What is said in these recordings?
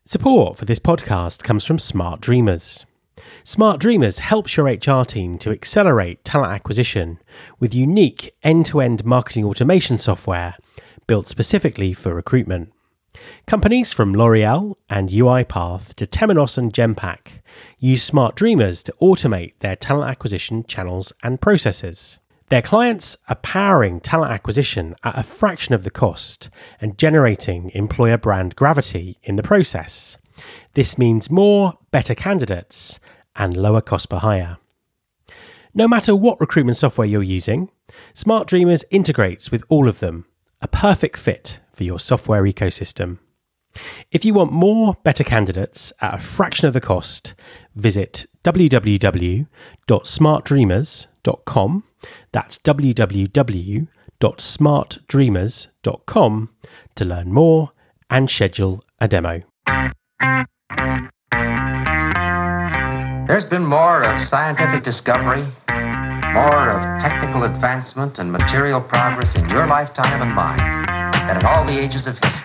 Support for this podcast comes from Smart Dreamers. Smart Dreamers helps your HR team to accelerate talent acquisition with unique end-to-end marketing automation software built specifically for recruitment. Companies from L'Oreal and UiPath to Temenos and Genpact use Smart Dreamers to automate their talent acquisition channels and processes. Their clients are powering talent acquisition at a fraction of the cost and generating employer brand gravity in the process. This means more, better candidates and lower cost per hire. No matter what recruitment software you're using, Smart Dreamers integrates with all of them, a perfect fit for your software ecosystem. If you want more, better candidates at a fraction of the cost, visit www.smartdreamers.com. That's www.smartdreamers.com to learn more and schedule a demo. There's been more of scientific discovery, more of technical advancement and material progress in your lifetime and mine than in all the ages of history.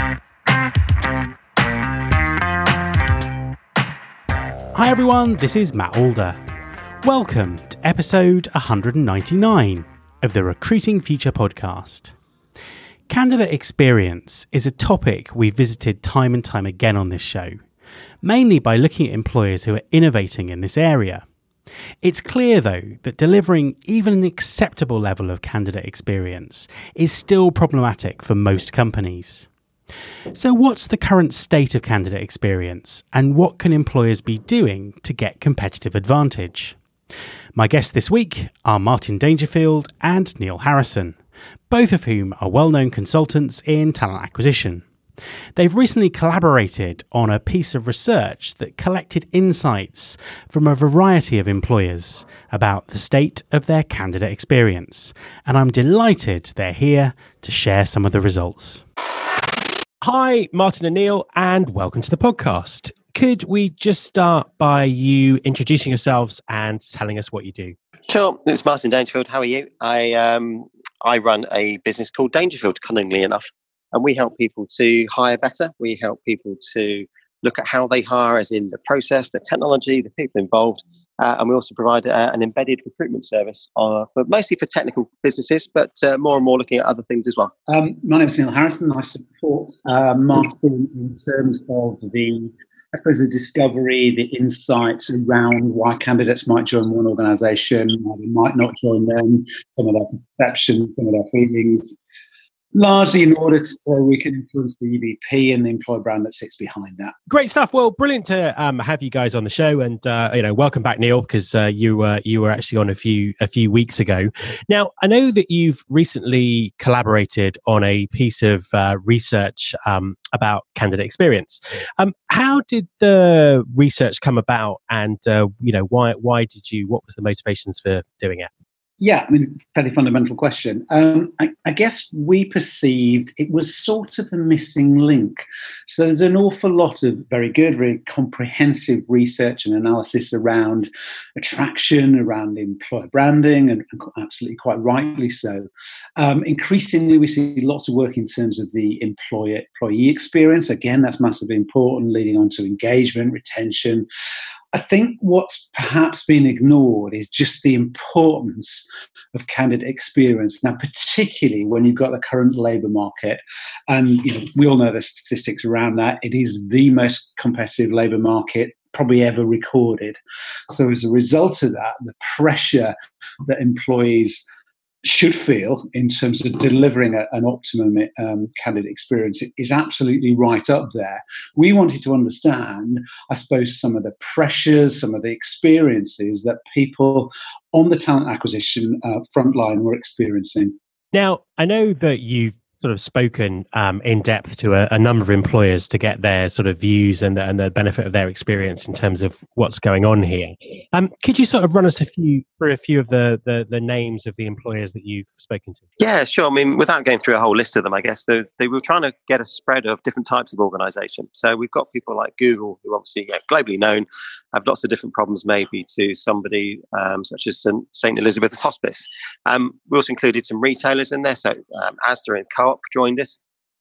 Hi everyone, this is Matt Alder. Welcome to episode 199 of the Recruiting Future podcast. Candidate experience is a topic we've visited time and time again on this show, mainly by looking at employers who are innovating in this area. It's clear, though, that delivering even an acceptable level of candidate experience is still problematic for most companies. So what's the current state of candidate experience, and what can employers be doing to get competitive advantage? My guests this week are Martin Dangerfield and Neil Harrison, both of whom are well-known consultants in talent acquisition. They've recently collaborated on a piece of research that collected insights from a variety of employers about the state of their candidate experience, and I'm delighted they're here to share some of the results. Hi, Martin and Neil, and welcome to the podcast. Could we just start by you introducing yourselves and telling us what you do? Sure, it's Martin Dangerfield. How are you? I run a business called Dangerfield, cunningly enough, and we help people to hire better. We help people to look at how they hire, as in the process, the technology, the people involved, and we also provide an embedded recruitment service, but mostly for technical businesses, but more and more looking at other things as well. My name is Neil Harrison. I support Martin in terms of the discovery, the insights around why candidates might join one organisation, why they might not join them, some of their perceptions, some of their feelings, largely in order so we can influence the EVP and the employer brand that sits behind that. Great stuff. Well, brilliant to have you guys on the show, and welcome back, Neil, because you were actually on a few weeks ago. Now, I know that you've recently collaborated on a piece of research about candidate experience. How did the research come about, and why did you? What was the motivations for doing it? Yeah, I mean, fairly fundamental question. I guess we perceived it was sort of the missing link. So there's an awful lot of very good, very comprehensive research and analysis around attraction, around employer branding, and absolutely quite rightly so. Increasingly, we see lots of work in terms of the employee experience. Again, that's massively important, leading on to engagement, retention. I think what's perhaps been ignored is just the importance of candidate experience. Now, particularly when you've got the current labour market, and we all know the statistics around that. It is the most competitive labour market probably ever recorded. So as a result of that, the pressure that employees should feel in terms of delivering an optimum candidate experience is absolutely right up there. We wanted to understand, I suppose, some of the pressures, some of the experiences that people on the talent acquisition frontline were experiencing. Now, I know that you've sort of spoken in depth to a number of employers to get their sort of views and the benefit of their experience in terms of what's going on here. Could you sort of run us through a few of the names of the employers that you've spoken to? Yeah, sure. I mean, without going through a whole list of them, I guess they were trying to get a spread of different types of organisation. So we've got people like Google, who obviously globally known, have lots of different problems maybe to somebody such as St. Elizabeth's Hospice. We also included some retailers in there. So Asda and Co-op joined us.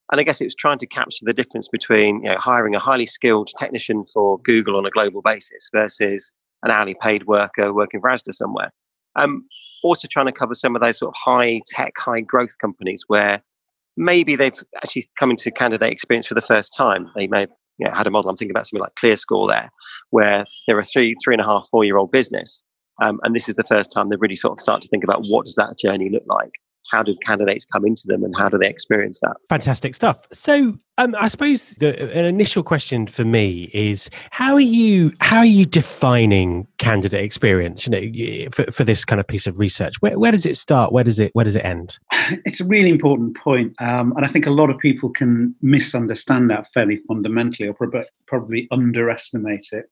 And I guess it was trying to capture the difference between hiring a highly skilled technician for Google on a global basis versus an hourly paid worker working for Asda somewhere. Also trying to cover some of those sort of high tech, high growth companies where maybe they've actually come into candidate experience for the first time. They may have had a model. I'm thinking about something like ClearScore there, where they're a 3.5, 4-year-old business. And this is the first time they really sort of start to think about what does that journey look like? How do candidates come into them and how do they experience that? Fantastic stuff. So I suppose an initial question for me is how are you defining candidate experience? For this kind of piece of research, where does it start? Where does it end? It's a really important point, and I think a lot of people can misunderstand that fairly fundamentally, or probably underestimate it.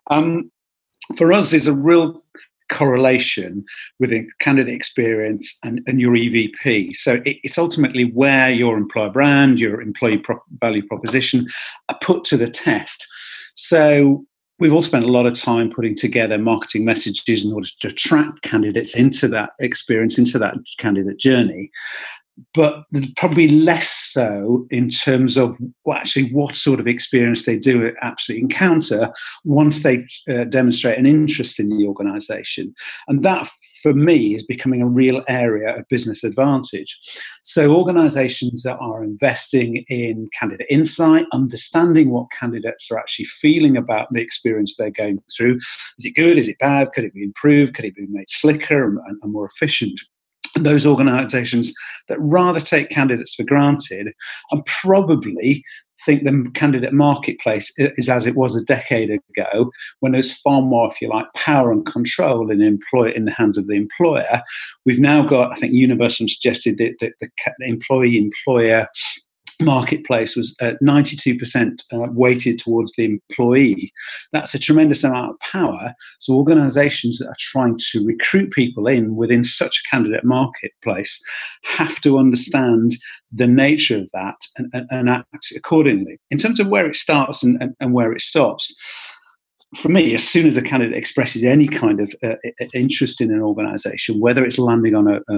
For us, there's a real correlation with a candidate experience and your EVP. So it's ultimately where your employer brand, your employee value proposition are put to the test. So we've all spent a lot of time putting together marketing messages in order to attract candidates into that experience, into that candidate journey. But probably less so in terms of what sort of experience they do actually encounter once they demonstrate an interest in the organisation. And that, for me, is becoming a real area of business advantage. So organisations that are investing in candidate insight, understanding what candidates are actually feeling about the experience they're going through. Is it good? Is it bad? Could it be improved? Could it be made slicker and more efficient? Those organisations that rather take candidates for granted and probably think the candidate marketplace is as it was a decade ago, when there's far more, if you like, power and control in the hands of the employer. We've now got, I think Universum suggested that the employee-employer marketplace was 92% weighted towards the employee. That's a tremendous amount of power. So organisations that are trying to recruit people within such a candidate marketplace have to understand the nature of that and act accordingly. In terms of where it starts and where it stops, for me, as soon as a candidate expresses any kind of interest in an organisation, whether it's landing on a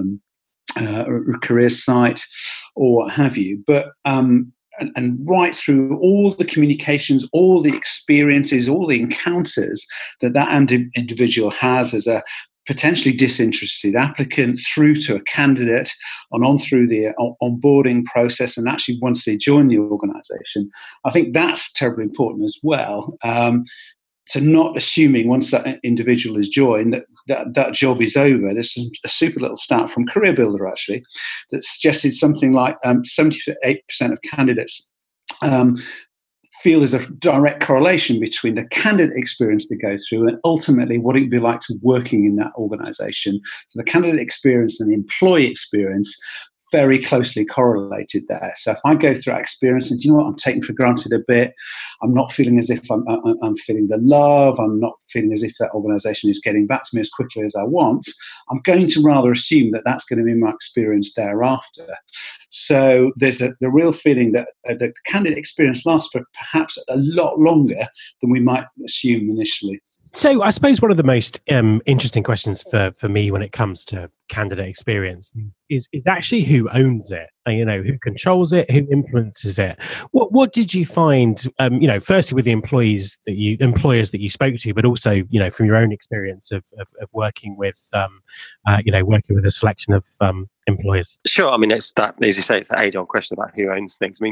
career site or what have you, but and right through all the communications, all the experiences, all the encounters that individual has as a potentially disinterested applicant through to a candidate and on through the onboarding process, and actually once they join the organisation, I think that's terribly important as well. So not assuming once that individual is joined that job is over. There's a super little stat from Career Builder actually that suggested something like 78% of candidates feel there's a direct correlation between the candidate experience they go through and ultimately what it would be like to working in that organisation. So the candidate experience and the employee experience very closely correlated there. So if I go through that experience and, I'm taking for granted a bit, I'm not feeling as if I'm feeling the love, I'm not feeling as if that organisation is getting back to me as quickly as I want, I'm going to rather assume that that's going to be my experience thereafter. So there's the real feeling that the candidate experience lasts for perhaps a lot longer than we might assume initially. So I suppose one of the most interesting questions for me when it comes to candidate experience is actually who owns it, who controls it, who influences it. What did you find, firstly with the employers that you spoke to, but also, from your own experience of working with, working with a selection of employers? Sure. I mean, it's that, as you say, it's the age-old question about who owns things. I mean,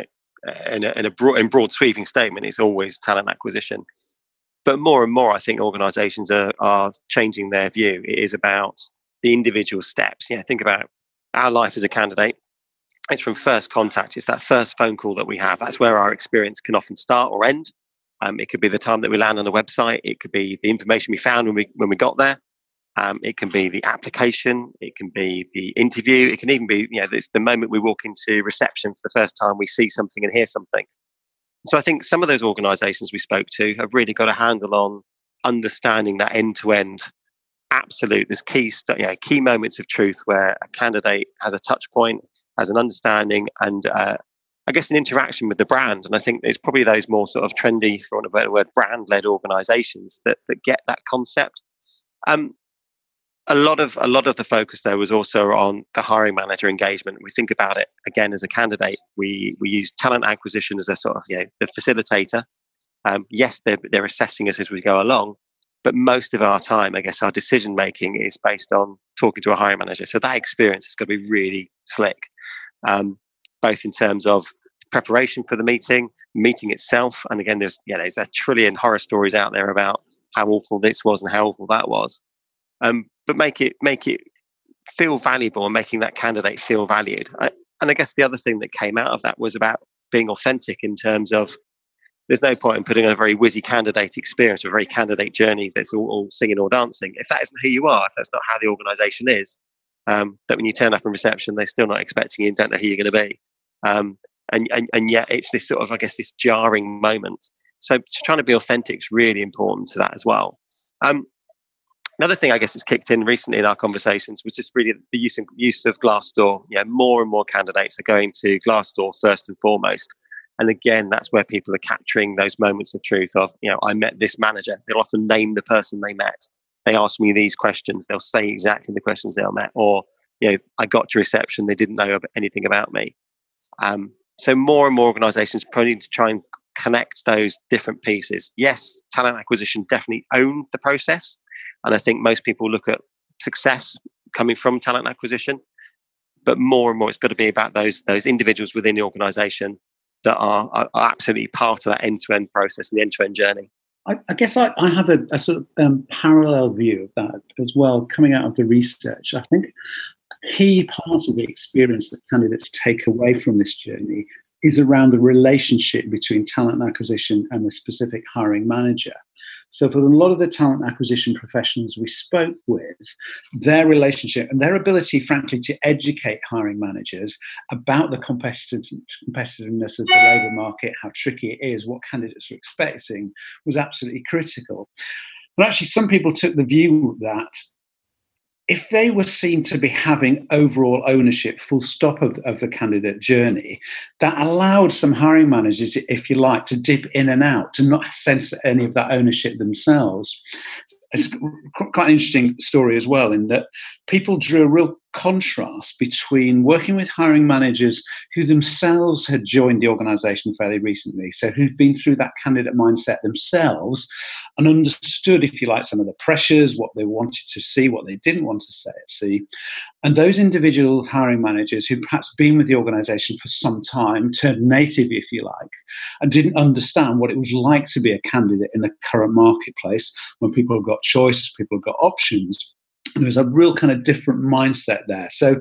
in broad sweeping statement, it's always talent acquisition. But more and more, I think organisations are changing their view. It is about the individual steps. Think about our life as a candidate. It's from first contact. It's that first phone call that we have. That's where our experience can often start or end. It could be the time that we land on a website. It could be the information we found when we got there. It can be the application. It can be the interview. It can even be it's the moment we walk into reception for the first time. We see something and hear something. So I think some of those organisations we spoke to have really got a handle on understanding that end-to-end absolute. There's key moments of truth where a candidate has a touch point, has an understanding, and I guess an interaction with the brand. And I think there's probably those more sort of trendy, for want of a better word, brand-led organisations that get that concept. A a lot of the focus there was also on the hiring manager engagement. We think about it again as a candidate. We use talent acquisition as a sort of the facilitator. Yes, they're assessing us as we go along, but most of our time, I guess, our decision making is based on talking to a hiring manager. So that experience has got to be really slick, both in terms of preparation for the meeting itself, and again, there's a trillion horror stories out there about how awful this was and how awful that was. But make it feel valuable and making that candidate feel valued. And I guess the other thing that came out of that was about being authentic in terms of there's no point in putting on a very whizzy candidate experience, a very candidate journey that's all singing or dancing. If that isn't who you are, if that's not how the organisation is, that when you turn up in reception, they're still not expecting you and don't know who you're going to be. And yet it's this sort of, I guess, this jarring moment. So trying to be authentic is really important to that as well. Another thing I guess that's kicked in recently in our conversations was just really the use of Glassdoor. More and more candidates are going to Glassdoor first and foremost. And again, that's where people are capturing those moments of truth of, I met this manager. They'll often name the person they met. They asked me these questions. They'll say exactly the questions they met. Or, I got to reception. They didn't know anything about me. So more and more organisations probably need to try and connect those different pieces. Yes, talent acquisition definitely owned the process. And I think most people look at success coming from talent acquisition. But more and more, it's got to be about those individuals within the organisation that are absolutely part of that end-to-end process and the end-to-end journey. I guess I have a sort of parallel view of that as well, coming out of the research. I think a key part of the experience that candidates take away from this journey is around the relationship between talent acquisition and the specific hiring manager. So for a lot of the talent acquisition professionals we spoke with, their relationship and their ability, frankly, to educate hiring managers about the competitiveness of the labour market, how tricky it is, what candidates are expecting, was absolutely critical. But actually, some people took the view that if they were seen to be having overall ownership, full stop of the candidate journey, that allowed some hiring managers, if you like, to dip in and out, to not sense any of that ownership themselves. It's quite an interesting story as well, in that people drew a real contrast between working with hiring managers who themselves had joined the organisation fairly recently, so who'd been through that candidate mindset themselves and understood, if you like, some of the pressures, what they wanted to see, what they didn't want to see, and those individual hiring managers who'd perhaps been with the organisation for some time, turned native, if you like, and didn't understand what it was like to be a candidate in the current marketplace when people have got choice, people have got options. There's a real kind of different mindset there. So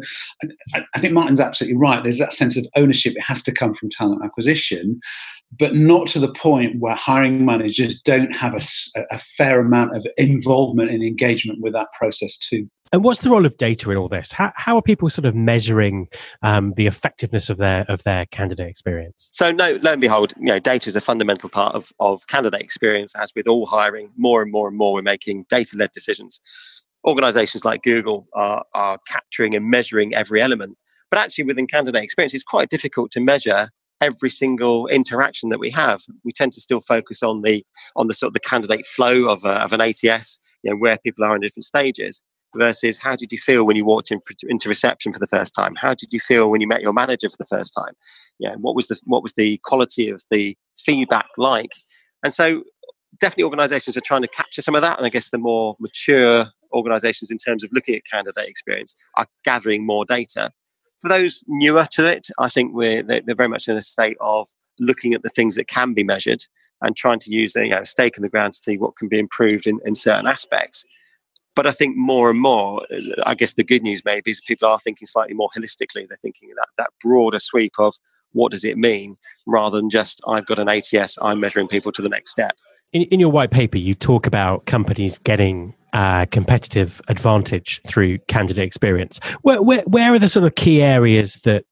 I think Martin's absolutely right. There's that sense of ownership. It has to come from talent acquisition, but not to the point where hiring managers don't have a fair amount of involvement and engagement with that process too. And what's the role of data in all this? How are people sort of measuring the effectiveness of their candidate experience? So lo and behold, data is a fundamental part of candidate experience. As with all hiring, more and more we're making data-led decisions. Organisations like Google are capturing and measuring every element. But actually within candidate experience, it's quite difficult to measure every single interaction that we have. We tend to still focus on the sort of the candidate flow of an ATS, where people are in different stages, versus how did you feel when you walked into reception for the first time? How did you feel when you met your manager for the first time? What was the quality of the feedback like? And so definitely organisations are trying to capture some of that. And I guess the more mature organisations in terms of looking at candidate experience are gathering more data. For those newer to it, I think they're very much in a state of looking at the things that can be measured and trying to use a stake in the ground to see what can be improved in certain aspects. But I think more and more, I guess the good news maybe is people are thinking slightly more holistically. They're thinking that broader sweep of what does it mean, rather than just I've got an ATS, I'm measuring people to the next step. In your white paper, you talk about companies getting competitive advantage through candidate experience. Where are the sort of key areas that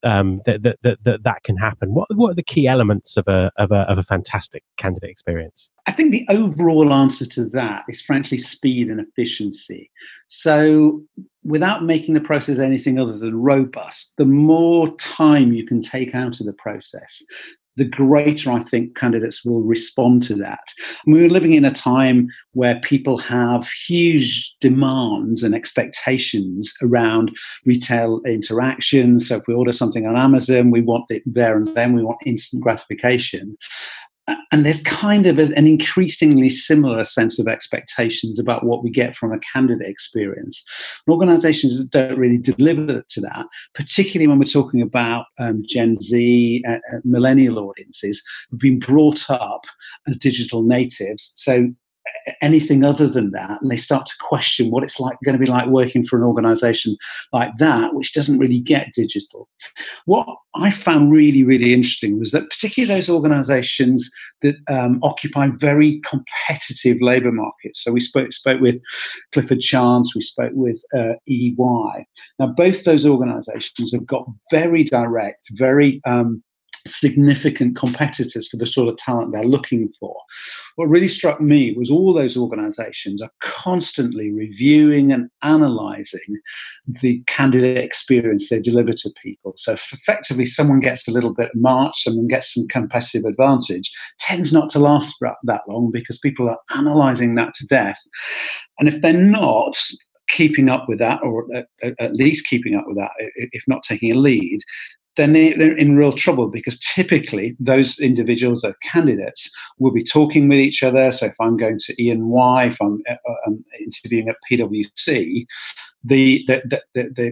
can happen? What are the key elements of a fantastic candidate experience? I think the overall answer to that is frankly speed and efficiency. So without making the process anything other than robust, the more time you can take out of the process, the greater I think candidates will respond to that. And we're living in a time where people have huge demands and expectations around retail interactions. So if we order something on Amazon, we want it there and then, we want instant gratification. And there's kind of an increasingly similar sense of expectations about what we get from a candidate experience. And organizations don't really deliver to that, particularly when we're talking about Gen Z, millennial audiences who've been brought up as digital natives. So anything other than that, and they start to question what it's going to be like working for an organization like that, which doesn't really get digital. What I found really, really interesting was that particularly those organizations that occupy very competitive labor markets. So we spoke with Clifford Chance, we spoke with EY. Now, both those organizations have got very direct, very significant competitors for the sort of talent they're looking for. What really struck me was all those organizations are constantly reviewing and analyzing the candidate experience they deliver to people. So effectively, someone gets a little bit of march, someone gets some competitive advantage, tends not to last that long because people are analyzing that to death. And if they're not keeping up with that, or at least keeping up with that, if not taking a lead, then they're in real trouble, because typically those individuals, those candidates, will be talking with each other. So if I'm going to E&Y, if I'm interviewing at PwC, the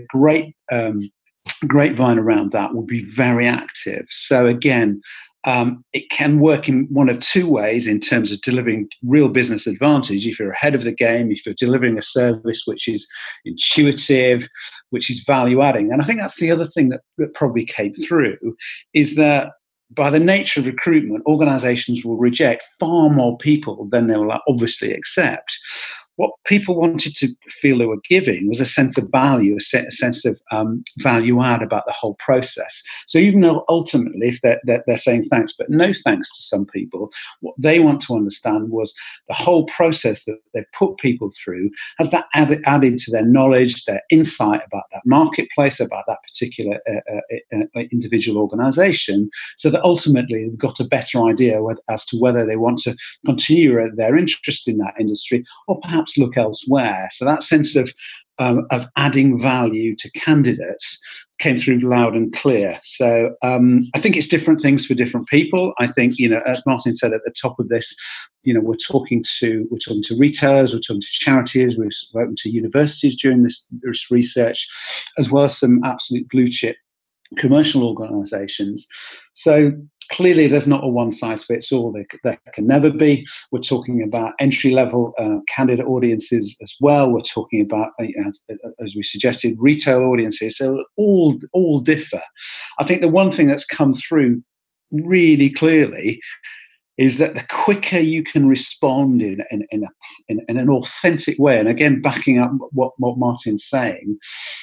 grapevine around that will be very active. So again, it can work in one of two ways in terms of delivering real business advantage. If you're ahead of the game, if you're delivering a service which is intuitive, which is value adding. And I think that's the other thing that probably came through, is that by the nature of recruitment, organizations will reject far more people than they will obviously accept. What people wanted to feel they were giving was a sense of value, a sense of value add about the whole process. So even though ultimately, if they're saying thanks, but no thanks to some people, what they want to understand was the whole process that they put people through, has that added to their knowledge, their insight about that marketplace, about that particular individual organization, so that ultimately they've got a better idea as to whether they want to continue their interest in that industry or perhaps look elsewhere. So that sense of adding value to candidates came through loud and clear. So I think it's different things for different people. I think, as Martin said at the top of this, we're talking to retailers, we're talking to charities, we've spoken to universities during this research, as well as some absolute blue chip commercial organizations. So clearly, there's not a one-size-fits-all. There can never be. We're talking about entry-level candidate audiences as well. We're talking about, as we suggested, retail audiences. So all differ. I think the one thing that's come through really clearly is that the quicker you can respond in an authentic way, and again, backing up what Martin's saying,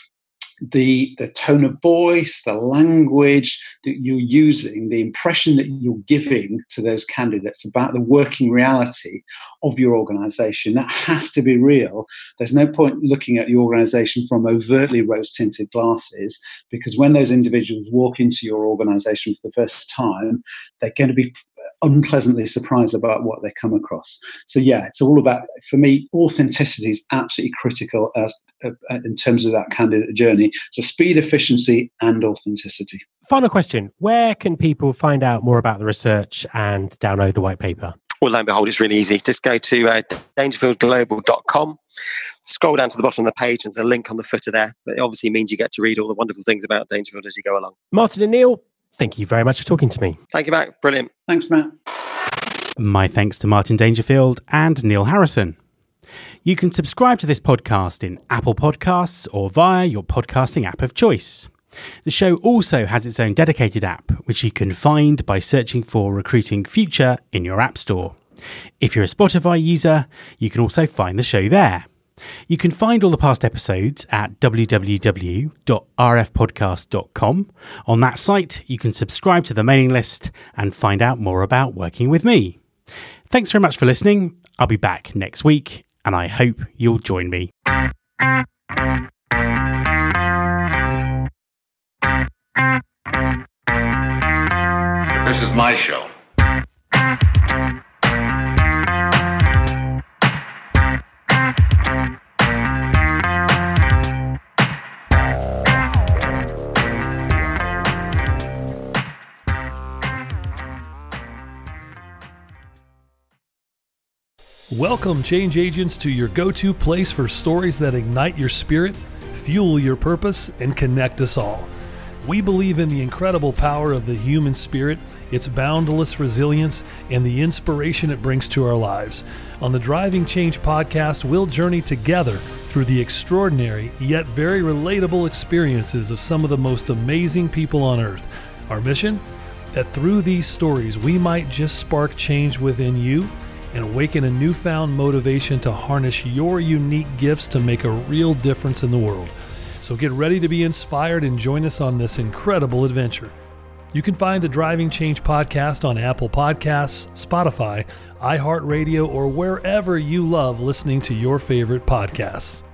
the tone of voice, the language that you're using, the impression that you're giving to those candidates about the working reality of your organization, that has to be real. There's no point looking at your organization from overtly rose-tinted glasses, because when those individuals walk into your organization for the first time, they're going to be unpleasantly surprised about what they come across. So yeah, it's all about, for me, authenticity is absolutely critical in terms of that candidate journey. So speed, efficiency, and authenticity. Final question. Where can people find out more about the research and download the white paper? Well, lo and behold, it's really easy. Just go to dangerfieldglobal.com, scroll down to the bottom of the page, and there's a link on the footer there. But it obviously means you get to read all the wonderful things about Dangerfield as you go along. Martin and Neil, thank you very much for talking to me. Thank you, Matt. Brilliant. Thanks, Matt. My thanks to Martin Dangerfield and Neil Harrison. You can subscribe to this podcast in Apple Podcasts or via your podcasting app of choice. The show also has its own dedicated app, which you can find by searching for Recruiting Future in your app store. If you're a Spotify user, you can also find the show there. You can find all the past episodes at www.rfpodcast.com. On that site, you can subscribe to the mailing list and find out more about working with me. Thanks very much for listening. I'll be back next week, and I hope you'll join me. This is my show. Welcome, change agents, to your go-to place for stories that ignite your spirit, fuel your purpose, and connect us all. We believe in the incredible power of the human spirit, its boundless resilience, and the inspiration it brings to our lives. On the Driving Change podcast, we'll journey together through the extraordinary yet very relatable experiences of some of the most amazing people on earth. Our mission? That through these stories, we might just spark change within you and awaken a newfound motivation to harness your unique gifts to make a real difference in the world. So get ready to be inspired and join us on this incredible adventure. You can find the Driving Change podcast on Apple Podcasts, Spotify, iHeartRadio, or wherever you love listening to your favorite podcasts.